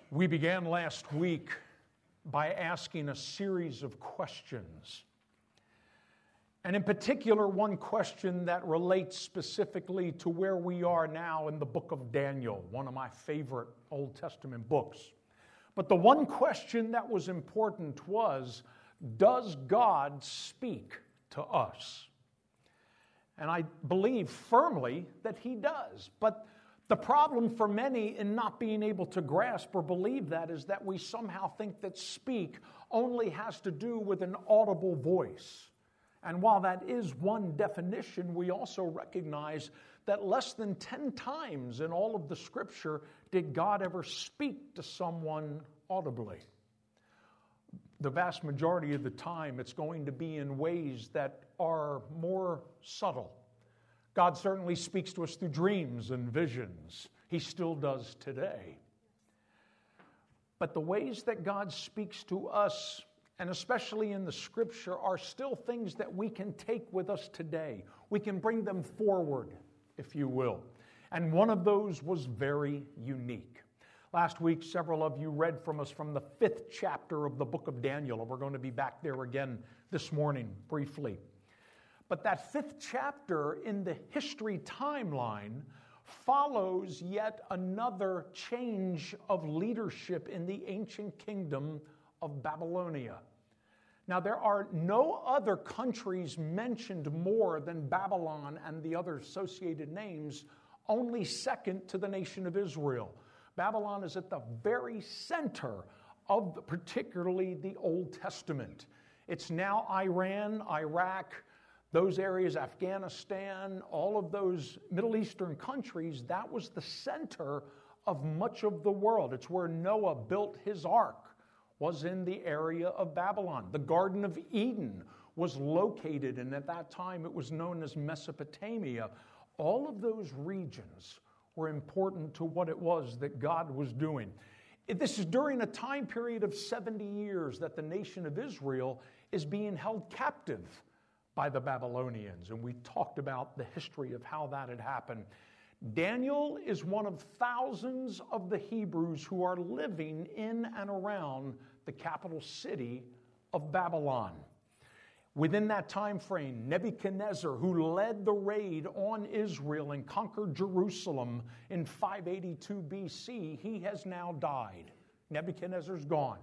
We began last week by asking a series of questions. And in particular, one question that relates specifically to where we are now in the book of Daniel, one of my favorite Old Testament books. But the one question that was important was, does God speak to us? And I believe firmly that He does. But the problem for many in not being able to grasp or believe that is that we somehow think that speak only has to do with an audible voice. And while that is one definition, we also recognize that less than 10 times in all of the Scripture did God ever speak to someone audibly. The vast majority of the time, it's going to be in ways that are more subtle. God certainly speaks to us through dreams and visions. He still does today. But the ways that God speaks to us, and especially in the Scripture, are still things that we can take with us today. We can bring them forward, if you will. And one of those was very unique. Last week, several of you read from us from the 5th chapter of the book of Daniel, and we're going to be back there again this morning briefly. But that 5th chapter in the history timeline follows yet another change of leadership in the ancient kingdom of Babylonia. Now, there are no other countries mentioned more than Babylon and the other associated names, only second to the nation of Israel. Babylon is at the very center of particularly the Old Testament. It's now Iran, Iraq, those areas, Afghanistan, all of those Middle Eastern countries. That was the center of much of the world. It's where Noah built his ark, was in the area of Babylon. The Garden of Eden was located, and at that time it was known as Mesopotamia. All of those regions were important to what it was that God was doing. This is during a time period of 70 years that the nation of Israel is being held captive by the Babylonians, and we talked about the history of how that had happened. Daniel is one of thousands of the Hebrews who are living in and around the capital city of Babylon. Within that time frame, Nebuchadnezzar, who led the raid on Israel and conquered Jerusalem in 582 BC, he has now died. Nebuchadnezzar's gone,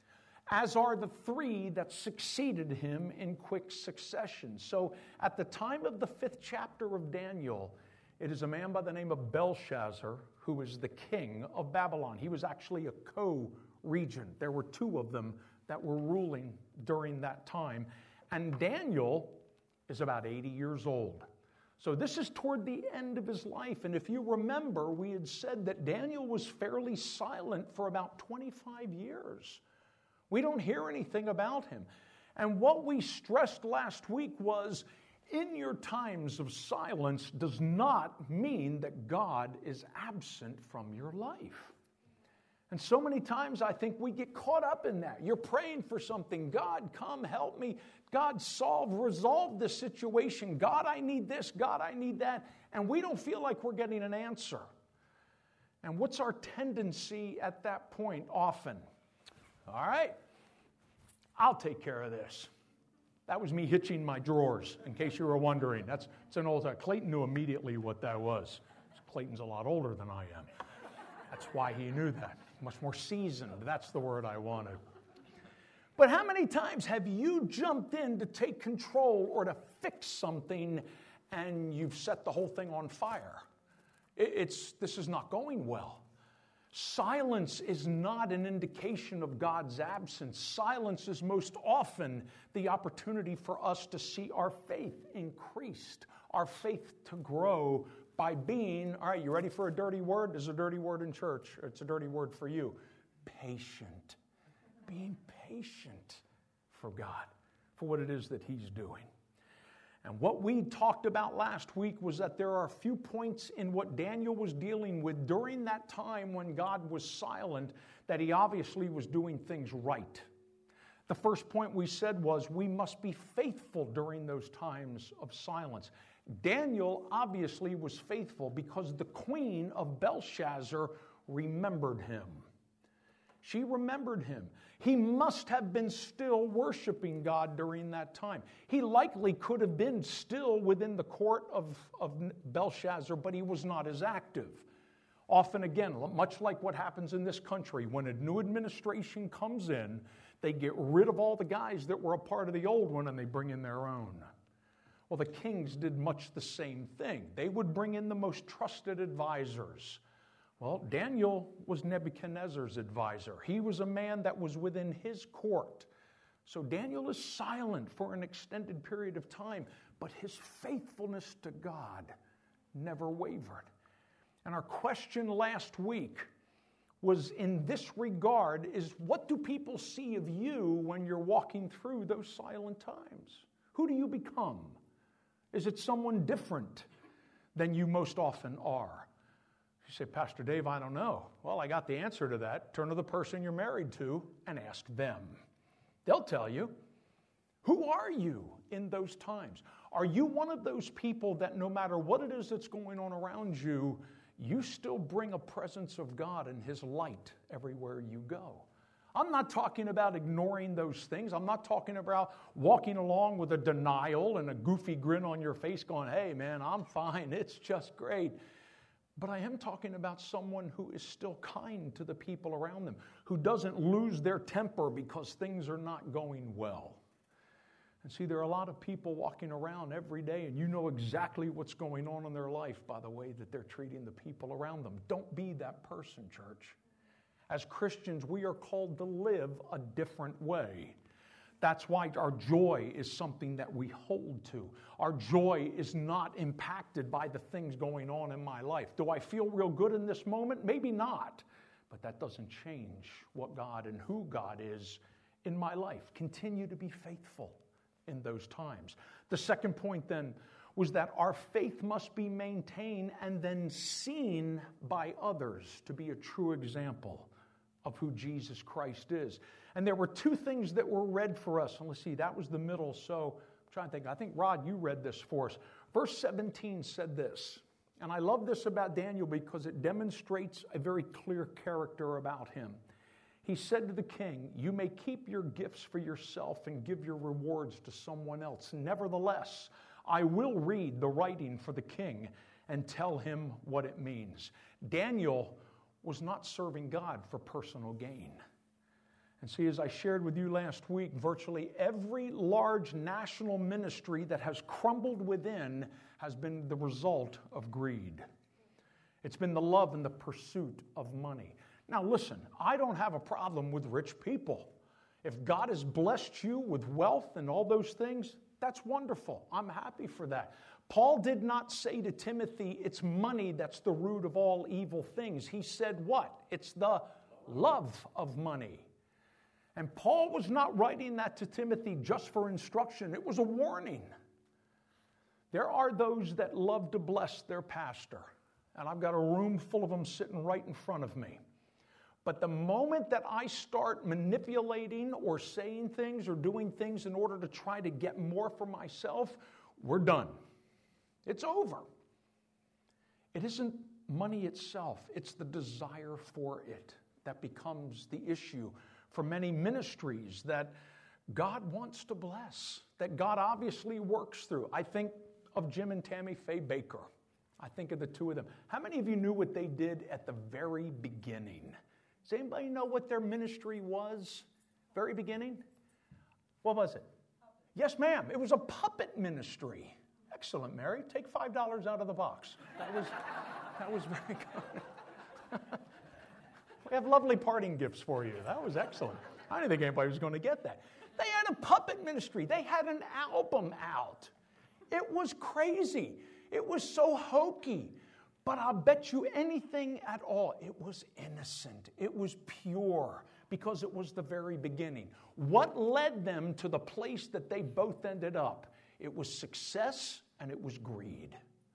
as are the three that succeeded him in quick succession. So at the time of the 5th chapter of Daniel, it is a man by the name of Belshazzar who is the king of Babylon. He was actually a co-regent. There were two of them that were ruling during that time. And Daniel is about 80 years old. So this is toward the end of his life. And if you remember, we had said that Daniel was fairly silent for about 25 years. We don't hear anything about him. And what we stressed last week was, in your times of silence does not mean that God is absent from your life. And so many times I think we get caught up in that. You're praying for something. God, come help me. God, resolve this situation. God, I need this. God, I need that. And we don't feel like we're getting an answer. And what's our tendency at that point often? All right, I'll take care of this. That was me hitching my drawers, in case you were wondering. It's an old time. Clayton knew immediately what that was. Clayton's a lot older than I am. That's why he knew that. Much more seasoned. That's the word I wanted. But how many times have you jumped in to take control or to fix something and you've set the whole thing on fire? This is not going well. Silence is not an indication of God's absence. Silence is most often the opportunity for us to see our faith increased, our faith to grow by being, all right, you ready for a dirty word? There's a dirty word in church. It's a dirty word for you. Patient. Being patient for God, for what it is that He's doing. And what we talked about last week was that there are a few points in what Daniel was dealing with during that time when God was silent, that he obviously was doing things right. The first point we said was we must be faithful during those times of silence. Daniel obviously was faithful because the queen of Belshazzar remembered him. She remembered him. He must have been still worshiping God during that time. He likely could have been still within the court of Belshazzar, but he was not as active. Often, again, much like what happens in this country, when a new administration comes in, they get rid of all the guys that were a part of the old one and they bring in their own. Well, the kings did much the same thing. They would bring in the most trusted advisors. Well, Daniel was Nebuchadnezzar's advisor. He was a man that was within his court. So Daniel is silent for an extended period of time, but his faithfulness to God never wavered. And our question last week was in this regard is, what do people see of you when you're walking through those silent times? Who do you become? Is it someone different than you most often are? You say, Pastor Dave, I don't know. Well, I got the answer to that. Turn to the person you're married to and ask them. They'll tell you. Who are you in those times? Are you one of those people that no matter what it is that's going on around you, you still bring a presence of God and His light everywhere you go? I'm not talking about ignoring those things. I'm not talking about walking along with a denial and a goofy grin on your face going, hey man, I'm fine, it's just great. But I am talking about someone who is still kind to the people around them, who doesn't lose their temper because things are not going well. And see, there are a lot of people walking around every day, and you know exactly what's going on in their life by the way that they're treating the people around them. Don't be that person, church. As Christians, we are called to live a different way. That's why our joy is something that we hold to. Our joy is not impacted by the things going on in my life. Do I feel real good in this moment? Maybe not. But that doesn't change what God and who God is in my life. Continue to be faithful in those times. The second point then was that our faith must be maintained and then seen by others to be a true example of who Jesus Christ is. And there were two things that were read for us. And let's see, that was the middle. So I'm trying to think. I think, Rod, you read this for us. Verse 17 said this. And I love this about Daniel because it demonstrates a very clear character about him. He said to the king, you may keep your gifts for yourself and give your rewards to someone else. Nevertheless, I will read the writing for the king and tell him what it means. Daniel was not serving God for personal gain. And see, as I shared with you last week, virtually every large national ministry that has crumbled within has been the result of greed. It's been the love and the pursuit of money. Now listen, I don't have a problem with rich people. If God has blessed you with wealth and all those things, that's wonderful. I'm happy for that. Paul did not say to Timothy, it's money that's the root of all evil things. He said what? It's the love of money. And Paul was not writing that to Timothy just for instruction. It was a warning. There are those that love to bless their pastor. And I've got a room full of them sitting right in front of me. But the moment that I start manipulating or saying things or doing things in order to try to get more for myself, we're done. It's over. It isn't money itself. It's the desire for it that becomes the issue for many ministries that God wants to bless, that God obviously works through. I think of Jim and Tammy Faye Baker. I think of the two of them. How many of you knew what they did at the very beginning? Does anybody know what their ministry was? Very beginning? What was it? Yes, ma'am. It was a puppet ministry. Excellent, Mary. Take $5 out of the box. That was very good. We have lovely parting gifts for you. That was excellent. I didn't think anybody was going to get that. They had a puppet ministry. They had an album out. It was crazy. It was so hokey. But I'll bet you anything at all, it was innocent. It was pure because it was the very beginning. What led them to the place that they both ended up? It was success and it was greed.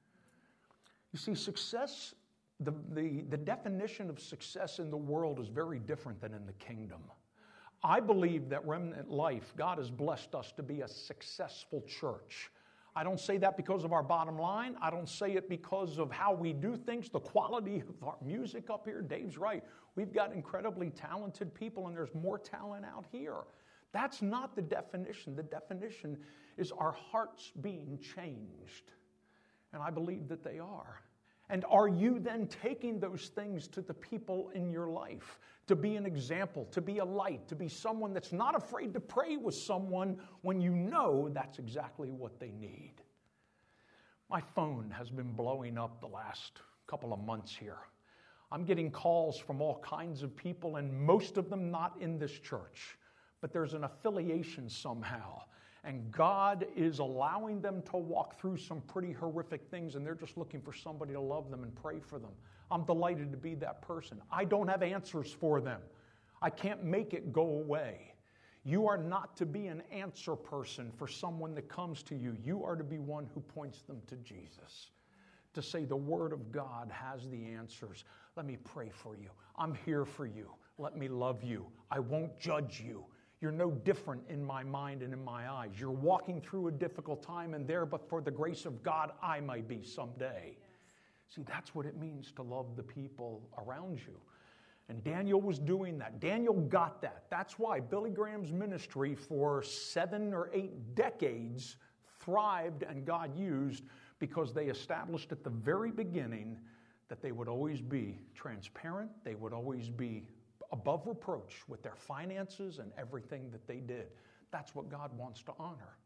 You see, success, the definition of success in the world is very different than in the kingdom. I believe that Remnant Life, God has blessed us to be a successful church. I don't say that because of our bottom line. I don't say it because of how we do things, the quality of our music up here. Dave's right. We've got incredibly talented people, and there's more talent out here. That's not the definition. The definition is our hearts being changed. And I believe that they are. And are you then taking those things to the people in your life to be an example, to be a light, to be someone that's not afraid to pray with someone when you know that's exactly what they need? My phone has been blowing up the last couple of months here. I'm getting calls from all kinds of people, and most of them not in this church, but there's an affiliation somehow. And God is allowing them to walk through some pretty horrific things, and they're just looking for somebody to love them and pray for them. I'm delighted to be that person. I don't have answers for them. I can't make it go away. You are not to be an answer person for someone that comes to you. You are to be one who points them to Jesus, to say the Word of God has the answers. Let me pray for you. I'm here for you. Let me love you. I won't judge you. You're no different in my mind and in my eyes. You're walking through a difficult time, and there, but for the grace of God, I might be someday. Yes. See, that's what it means to love the people around you. And Daniel was doing that. Daniel got that. That's why Billy Graham's ministry for 7 or 8 decades thrived and God used, because they established at the very beginning that they would always be transparent. They would always be above reproach with their finances and everything that they did. That's what God wants to honor.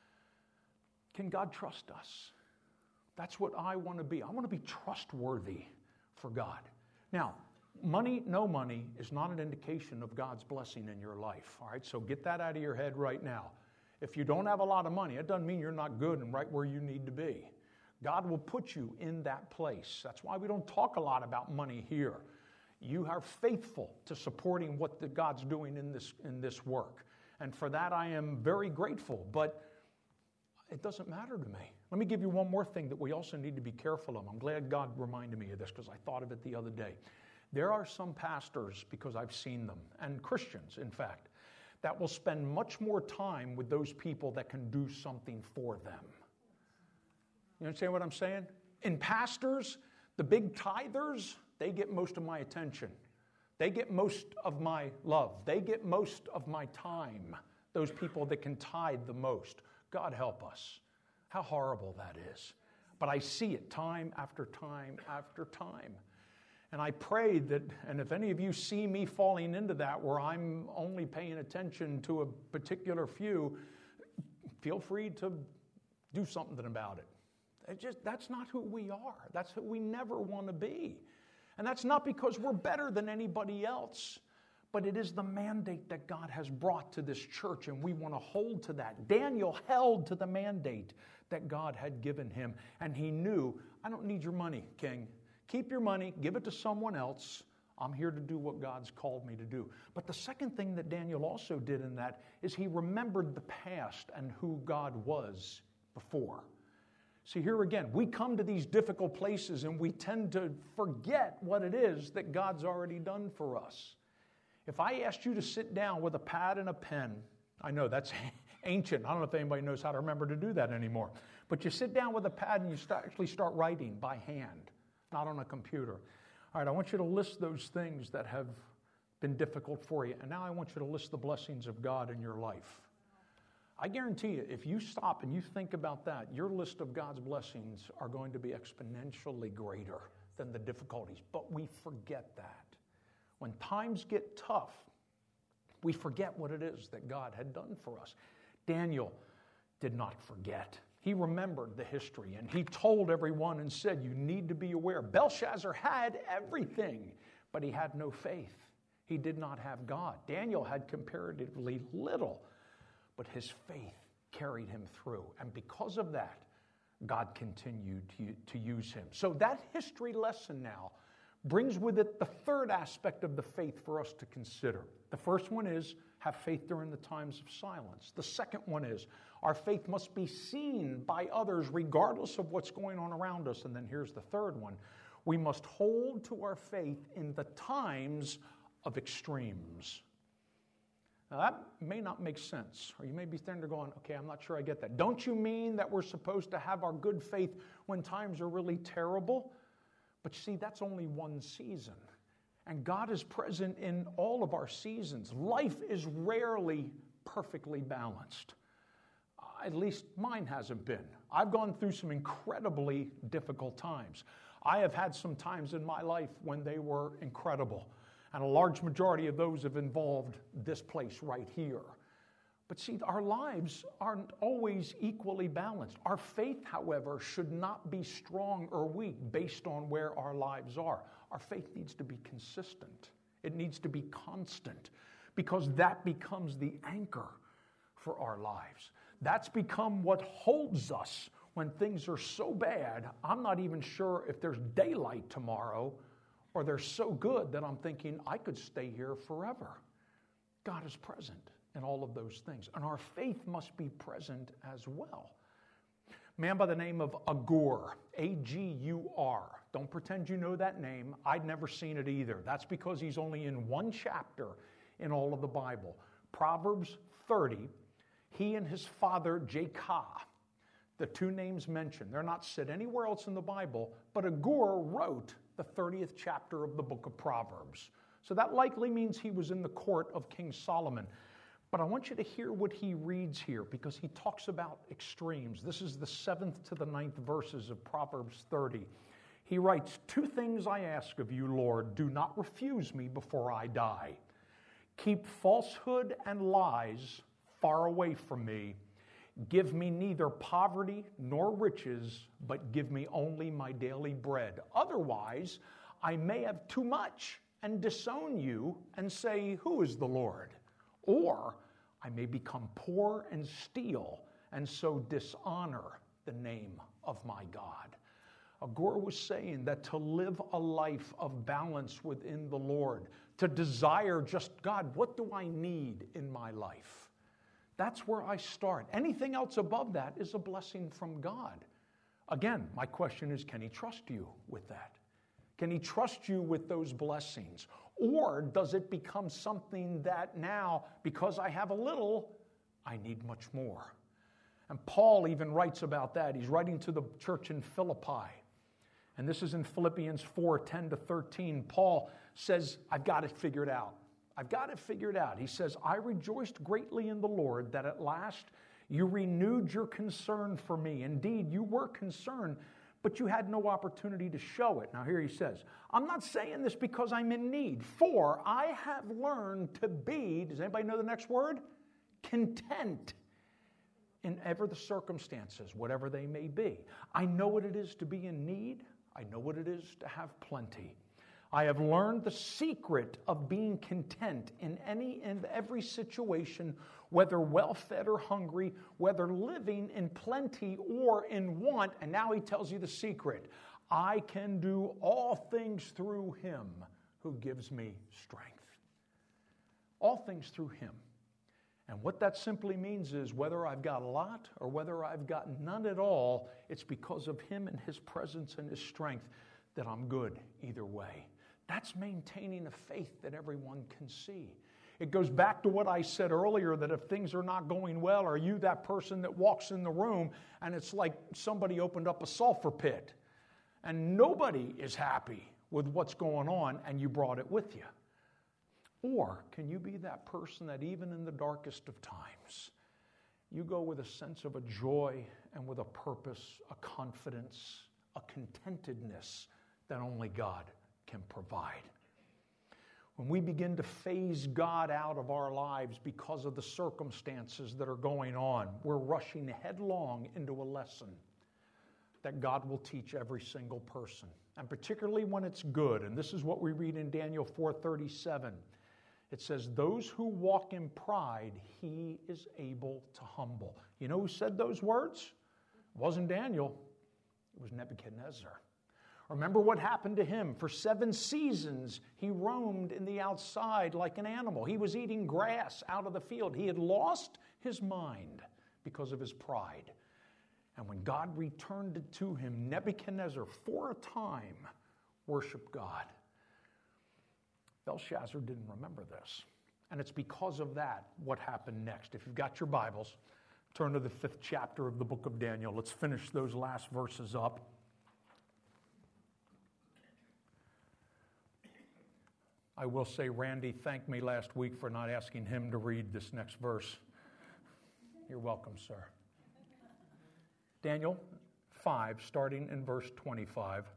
Can God trust us? That's what I want to be. I want to be trustworthy for God. Now, money, no money is not an indication of God's blessing in your life. All right, so get that out of your head right now. If you don't have a lot of money, it doesn't mean you're not good and right where you need to be. God will put you in that place. That's why we don't talk a lot about money here. You are faithful to supporting what God's doing in this work. And for that, I am very grateful. But it doesn't matter to me. Let me give you one more thing that we also need to be careful of. I'm glad God reminded me of this, because I thought of it the other day. There are some pastors, because I've seen them, and Christians, in fact, that will spend much more time with those people that can do something for them. You understand what I'm saying? In pastors, the big tithers, they get most of my attention. They get most of my love. They get most of my time. Those people that can tithe the most. God help us. How horrible that is. But I see it time after time after time. And I pray that, and if any of you see me falling into that where I'm only paying attention to a particular few, feel free to do something about it. That's not who we are. That's who we never want to be. And that's not because we're better than anybody else, but it is the mandate that God has brought to this church, and we want to hold to that. Daniel held to the mandate that God had given him, and he knew, I don't need your money, king. Keep your money, give it to someone else. I'm here to do what God's called me to do. But the second thing that Daniel also did in that is he remembered the past and who God was before. See, here again, we come to these difficult places and we tend to forget what it is that God's already done for us. If I asked you to sit down with a pad and a pen, I know that's ancient. I don't know if anybody knows how to remember to do that anymore. But you sit down with a pad and you actually start writing by hand, not on a computer. All right, I want you to list those things that have been difficult for you. And now I want you to list the blessings of God in your life. I guarantee you, if you stop and you think about that, your list of God's blessings are going to be exponentially greater than the difficulties. But we forget that. When times get tough, we forget what it is that God had done for us. Daniel did not forget. He remembered the history, and he told everyone and said, you need to be aware. Belshazzar had everything, but he had no faith. He did not have God. Daniel had comparatively little, but his faith carried him through. And because of that, God continued to use him. So that history lesson now brings with it the third aspect of the faith for us to consider. The first one is have faith during the times of silence. The second one is our faith must be seen by others regardless of what's going on around us. And then here's the third one. We must hold to our faith in the times of extremes. Now, that may not make sense, or you may be standing there going, okay, I'm not sure I get that. Don't you mean that we're supposed to have our good faith when times are really terrible? But you see, that's only one season. And God is present in all of our seasons. Life is rarely perfectly balanced. At least mine hasn't been. I've gone through some incredibly difficult times. I have had some times in my life when they were incredible. And a large majority of those have involved this place right here. But see, our lives aren't always equally balanced. Our faith, however, should not be strong or weak based on where our lives are. Our faith needs to be consistent. It needs to be constant, because that becomes the anchor for our lives. That's become what holds us when things are so bad, I'm not even sure if there's daylight tomorrow, or they're so good that I'm thinking I could stay here forever. God is present in all of those things, and our faith must be present as well. A man by the name of Agur, A-G-U-R. Don't pretend you know that name. I'd never seen it either. That's because he's only in one chapter in all of the Bible. Proverbs 30, he and his father Jacob, the two names mentioned, they're not said anywhere else in the Bible, but Agur wrote the 30th chapter of the book of Proverbs. So that likely means he was in the court of King Solomon. But I want you to hear what he reads here, because he talks about extremes. This is the 7th to the 9th verses of Proverbs 30. He writes, 2 things I ask of you, Lord. Do not refuse me before I die. Keep falsehood and lies far away from me. Give me neither poverty nor riches, but give me only my daily bread. Otherwise, I may have too much and disown you and say, who is the Lord? Or I may become poor and steal, and so dishonor the name of my God. Agur was saying that to live a life of balance within the Lord, to desire just, God, what do I need in my life? That's where I start. Anything else above that is a blessing from God. Again, my question is, can he trust you with that? Can he trust you with those blessings? Or does it become something that now, because I have a little, I need much more? And Paul even writes about that. He's writing to the church in Philippi. And this is in Philippians 4:10-13. Paul says, I've got it figured out. I've got it figured out. He says, I rejoiced greatly in the Lord that at last you renewed your concern for me. Indeed, you were concerned, but you had no opportunity to show it. Now here he says, I'm not saying this because I'm in need, for I have learned to be, does anybody know the next word? Content in ever the circumstances, whatever they may be. I know what it is to be in need. I know what it is to have plenty. I have learned the secret of being content in any and every situation, whether well-fed or hungry, whether living in plenty or in want. And now he tells you the secret. I can do all things through him who gives me strength. All things through him. And what that simply means is whether I've got a lot or whether I've got none at all, it's because of him and his presence and his strength that I'm good either way. That's maintaining a faith that everyone can see. It goes back to what I said earlier, that if things are not going well, are you that person that walks in the room and it's like somebody opened up a sulfur pit and nobody is happy with what's going on and you brought it with you? Or can you be that person that even in the darkest of times, you go with a sense of a joy and with a purpose, a confidence, a contentedness that only God can provide? When we begin to phase God out of our lives because of the circumstances that are going on, we're rushing headlong into a lesson that God will teach every single person, and particularly when it's good. And this is what we read in Daniel 4:37. It says, those who walk in pride, he is able to humble. You know who said those words? It wasn't Daniel. It was Nebuchadnezzar. Remember what happened to him. For 7 seasons, he roamed in the outside like an animal. He was eating grass out of the field. He had lost his mind because of his pride. And when God returned it to him, Nebuchadnezzar, for a time, worshiped God. Belshazzar didn't remember this. And it's because of that what happened next. If you've got your Bibles, turn to the 5th chapter of the book of Daniel. Let's finish those last verses up. I will say Randy thanked me last week for not asking him to read this next verse. You're welcome, sir. Daniel 5, starting in verse 25.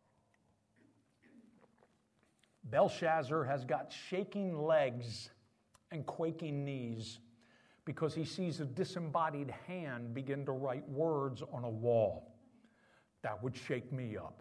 Belshazzar has got shaking legs and quaking knees because he sees a disembodied hand begin to write words on a wall. That would shake me up.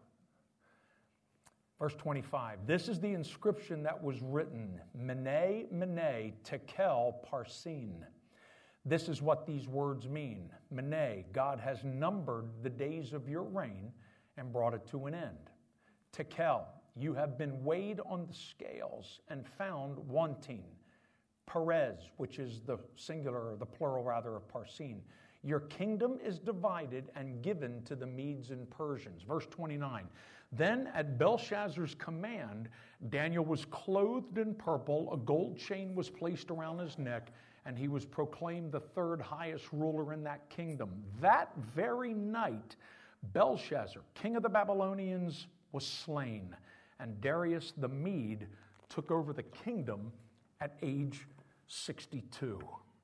Verse 25, this is the inscription that was written, Mene, Mene, Tekel, Parsin. This is what these words mean. Mene, God has numbered the days of your reign and brought it to an end. Tekel, you have been weighed on the scales and found wanting. Perez, which is the singular, or the plural rather, of Parsin. Your kingdom is divided and given to the Medes and Persians. Verse 29. Then at Belshazzar's command, Daniel was clothed in purple, a gold chain was placed around his neck, and he was proclaimed the third highest ruler in that kingdom. That very night, Belshazzar, king of the Babylonians, was slain, and Darius the Mede took over the kingdom at age 62.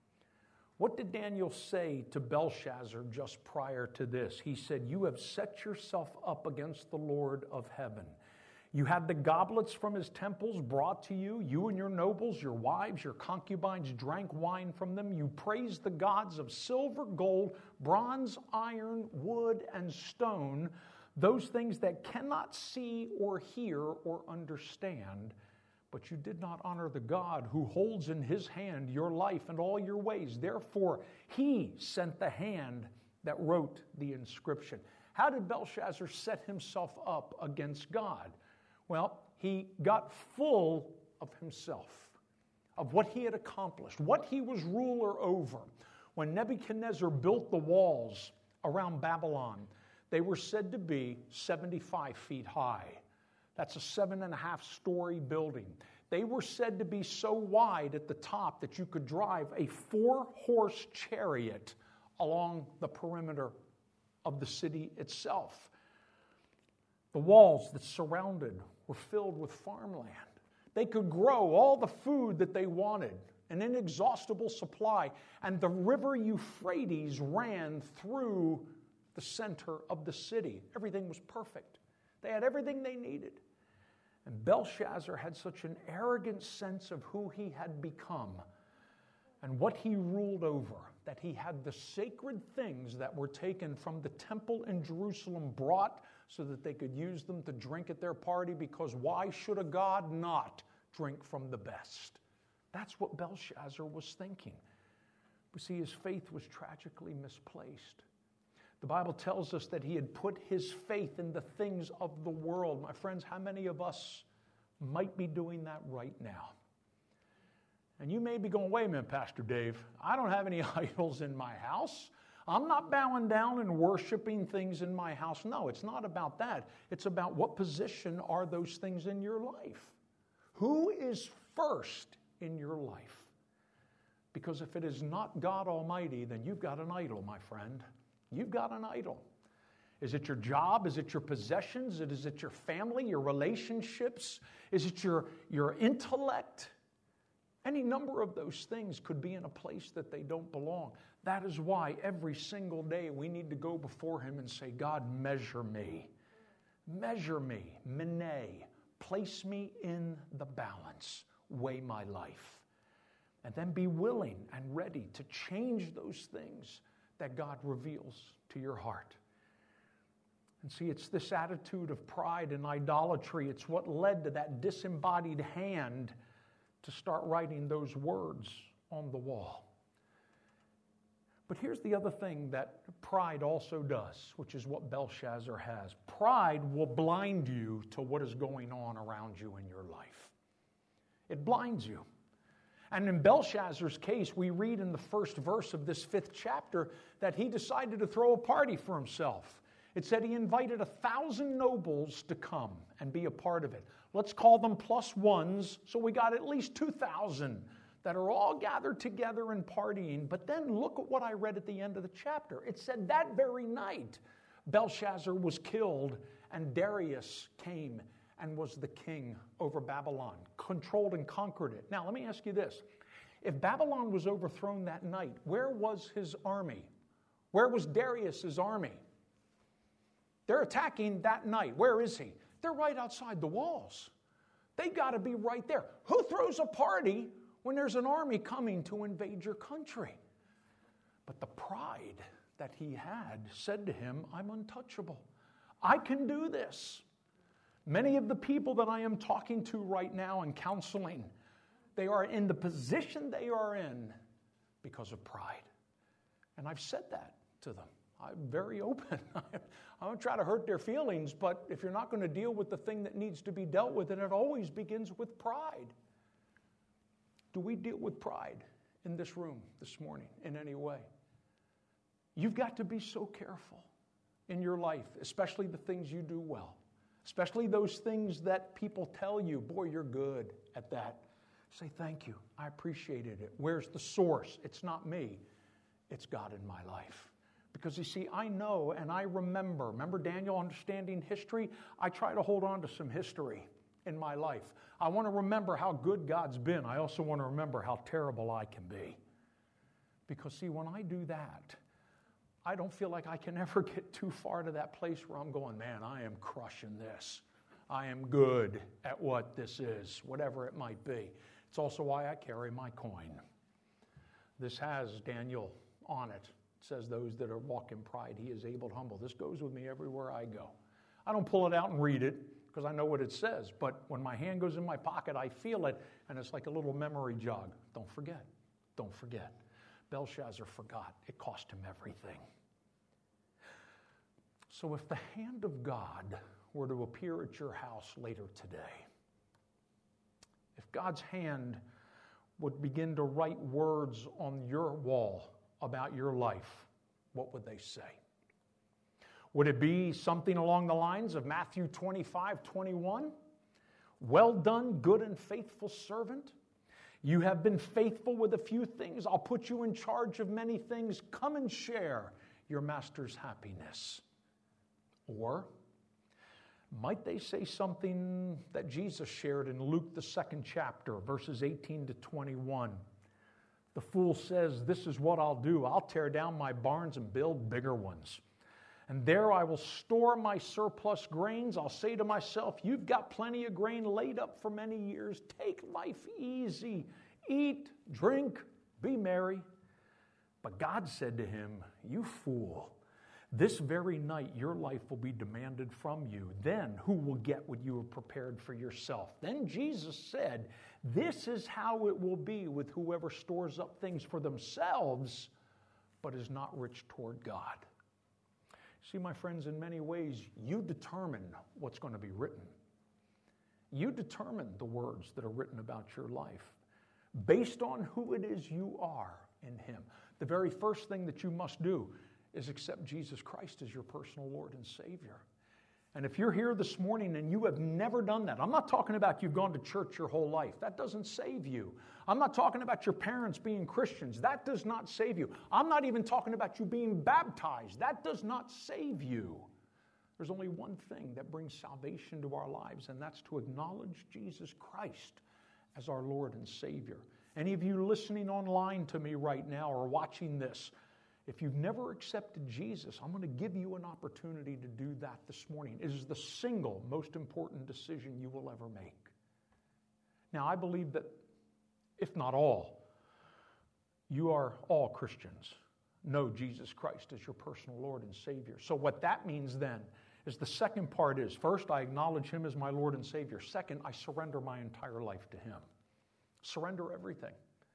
What did Daniel say to Belshazzar just prior to this? He said, you have set yourself up against the Lord of heaven. You had the goblets from his temples brought to you. You and your nobles, your wives, your concubines drank wine from them. You praised the gods of silver, gold, bronze, iron, wood, and stone, those things that cannot see or hear or understand. But you did not honor the God who holds in his hand your life and all your ways. Therefore, he sent the hand that wrote the inscription. How did Belshazzar set himself up against God? Well, he got full of himself, of what he had accomplished, what he was ruler over. When Nebuchadnezzar built the walls around Babylon, they were said to be 75 feet high. That's a 7.5-story building. They were said to be so wide at the top that you could drive a 4-horse chariot along the perimeter of the city itself. The walls that surrounded were filled with farmland. They could grow all the food that they wanted, an inexhaustible supply. And the river Euphrates ran through the center of the city. Everything was perfect. They had everything they needed. And Belshazzar had such an arrogant sense of who he had become and what he ruled over, that he had the sacred things that were taken from the temple in Jerusalem brought so that they could use them to drink at their party, because why should a god not drink from the best? That's what Belshazzar was thinking. But see, his faith was tragically misplaced. The Bible tells us that he had put his faith in the things of the world. My friends, how many of us might be doing that right now? And you may be going, wait a minute, Pastor Dave, I don't have any idols in my house. I'm not bowing down and worshiping things in my house. No, it's not about that. It's about what position are those things in your life. Who is first in your life? Because if it is not God Almighty, then you've got an idol, my friend. You've got an idol. Is it your job? Is it your possessions? Is it your family, your relationships? Is it your intellect? Any number of those things could be in a place that they don't belong. That is why every single day we need to go before him and say, God, measure me. Measure me. Mene. Place me in the balance. Weigh my life. And then be willing and ready to change those things that God reveals to your heart. And see, it's this attitude of pride and idolatry. It's what led to that disembodied hand to start writing those words on the wall. But here's the other thing that pride also does, which is what Belshazzar has. Pride will blind you to what is going on around you in your life. It blinds you. And in Belshazzar's case, we read in the first verse of this 5th chapter that he decided to throw a party for himself. It said he invited 1,000 nobles to come and be a part of it. Let's call them plus ones, so we got at least 2,000 that are all gathered together and partying. But then look at what I read at the end of the chapter. It said that very night, Belshazzar was killed and Darius came and was the king over Babylon, controlled and conquered it. Now, let me ask you this. If Babylon was overthrown that night, where was his army? Where was Darius's army? They're attacking that night. Where is he? They're right outside the walls. They got to be right there. Who throws a party when there's an army coming to invade your country? But the pride that he had said to him, I'm untouchable. I can do this. Many of the people that I am talking to right now and counseling, they are in the position they are in because of pride. And I've said that to them. I'm very open. I don't try to hurt their feelings, but if you're not going to deal with the thing that needs to be dealt with, then it always begins with pride. Do we deal with pride in this room this morning in any way? You've got to be so careful in your life, especially the things you do well, especially those things that people tell you, boy, you're good at that. Say, thank you. I appreciated it. Where's the source? It's not me. It's God in my life. Because you see, I know and I remember. Remember Daniel understanding history? I try to hold on to some history in my life. I want to remember how good God's been. I also want to remember how terrible I can be. Because see, when I do that, I don't feel like I can ever get too far to that place where I'm going, man, I am crushing this. I am good at what this is, whatever it might be. It's also why I carry my coin. This has Daniel on it. It says those that are walk in pride, he is able to humble. This goes with me everywhere I go. I don't pull it out and read it because I know what it says. But when my hand goes in my pocket, I feel it, and it's like a little memory jog. Don't forget. Don't forget. Belshazzar forgot. It cost him everything. So if the hand of God were to appear at your house later today, if God's hand would begin to write words on your wall about your life, what would they say? Would it be something along the lines of Matthew 25:21? Well done, good and faithful servant. You have been faithful with a few things. I'll put you in charge of many things. Come and share your master's happiness. Or might they say something that Jesus shared in Luke, the 2nd chapter, verses 18 to 21? The fool says, this is what I'll do. I'll tear down my barns and build bigger ones. And there I will store my surplus grains. I'll say to myself, you've got plenty of grain laid up for many years. Take life easy. Eat, drink, be merry. But God said to him, you fool, this very night your life will be demanded from you. Then who will get what you have prepared for yourself? Then Jesus said, this is how it will be with whoever stores up things for themselves, but is not rich toward God. See, my friends, in many ways, you determine what's going to be written. You determine the words that are written about your life based on who it is you are in Him. The very first thing that you must do is accept Jesus Christ as your personal Lord and Savior. And if you're here this morning and you have never done that, I'm not talking about you've gone to church your whole life. That doesn't save you. I'm not talking about your parents being Christians. That does not save you. I'm not even talking about you being baptized. That does not save you. There's only one thing that brings salvation to our lives, and that's to acknowledge Jesus Christ as our Lord and Savior. Any of you listening online to me right now or watching this, if you've never accepted Jesus, I'm going to give you an opportunity to do that this morning. It is the single most important decision you will ever make. Now, I believe that, if not all, you are all Christians. Know Jesus Christ as your personal Lord and Savior. So what that means then is the second part is, first, I acknowledge Him as my Lord and Savior. Second, I surrender my entire life to Him. Surrender everything.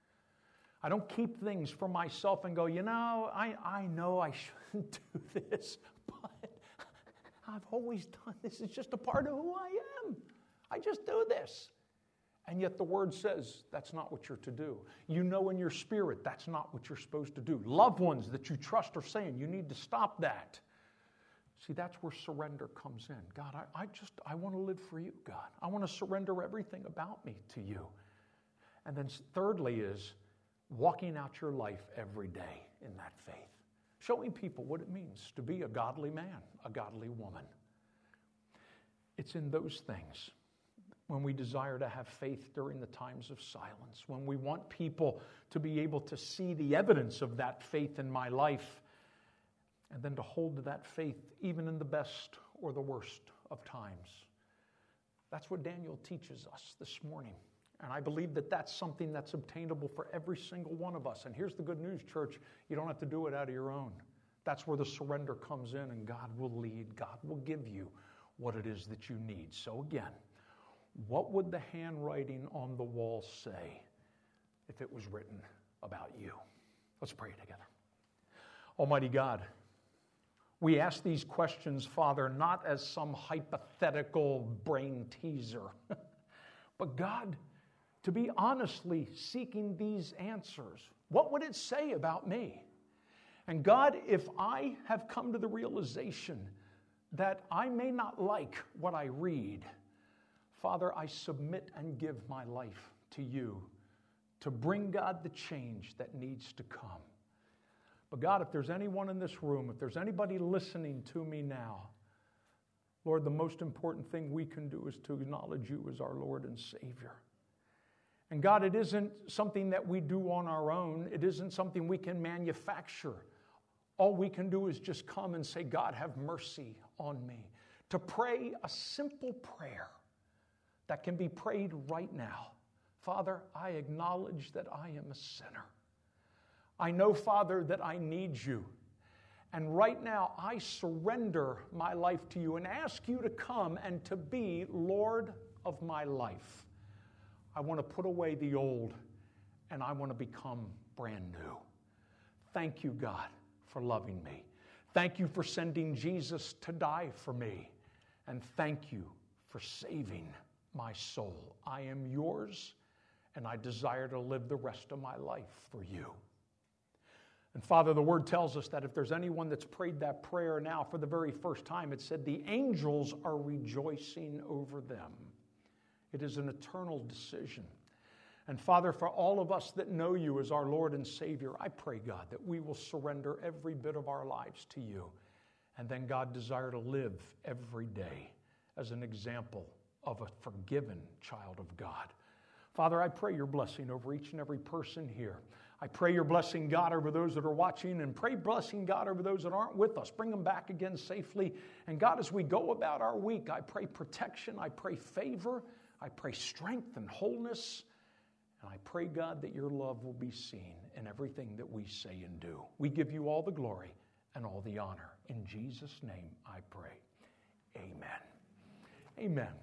I don't keep things for myself and go, I know I shouldn't do this, but I've always done this. It's just a part of who I am. I just do this. And yet the Word says that's not what you're to do. You know in your spirit that's not what you're supposed to do. Loved ones that you trust are saying you need to stop that. See, that's where surrender comes in. God, I want to live for you, God. I want to surrender everything about me to you. And then thirdly is walking out your life every day in that faith. Showing people what it means to be a godly man, a godly woman. It's in those things when we desire to have faith during the times of silence, when we want people to be able to see the evidence of that faith in my life, and then to hold to that faith even in the best or the worst of times. That's what Daniel teaches us this morning. And I believe that that's something that's obtainable for every single one of us. And here's the good news, church. You don't have to do it out of your own. That's where the surrender comes in, and God will lead. God will give you what it is that you need. So again, what would the handwriting on the wall say if it was written about you? Let's pray together. Almighty God, we ask these questions, Father, not as some hypothetical brain teaser, but God, to be honestly seeking these answers. What would it say about me? And God, if I have come to the realization that I may not like what I read, Father, I submit and give my life to you to bring, God, the change that needs to come. But God, if there's anyone in this room, if there's anybody listening to me now, Lord, the most important thing we can do is to acknowledge you as our Lord and Savior. And God, it isn't something that we do on our own. It isn't something we can manufacture. All we can do is just come and say, God, have mercy on me. To pray a simple prayer that can be prayed right now. Father, I acknowledge that I am a sinner. I know, Father, that I need you. And right now, I surrender my life to you and ask you to come and to be Lord of my life. I want to put away the old, and I want to become brand new. Thank you, God, for loving me. Thank you for sending Jesus to die for me. And thank you for saving my soul. I am yours, and I desire to live the rest of my life for you. And Father, the Word tells us that if there's anyone that's prayed that prayer now for the very first time, it said the angels are rejoicing over them. It is an eternal decision. And Father, for all of us that know you as our Lord and Savior, I pray, God, that we will surrender every bit of our lives to you. And then, God, desire to live every day as an example of a forgiven child of God. Father, I pray your blessing over each and every person here. I pray your blessing, God, over those that are watching, and pray blessing, God, over those that aren't with us. Bring them back again safely. And God, as we go about our week, I pray protection, I pray favor, I pray strength and wholeness, and I pray, God, that your love will be seen in everything that we say and do. We give you all the glory and all the honor. In Jesus' name I pray. Amen. Amen.